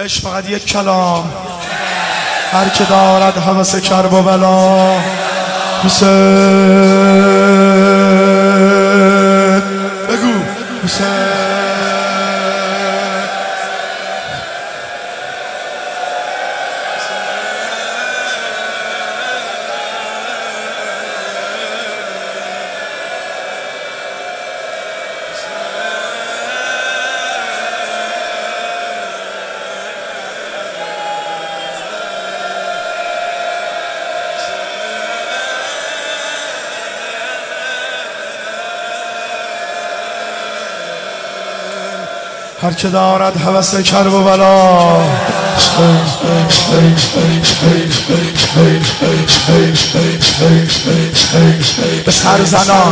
عشق فقط یک کلام، هر که دارد هوس کرب و بلا. حسین بگو حسین. هر که دارد هوس کرب و بلا. به سر زنان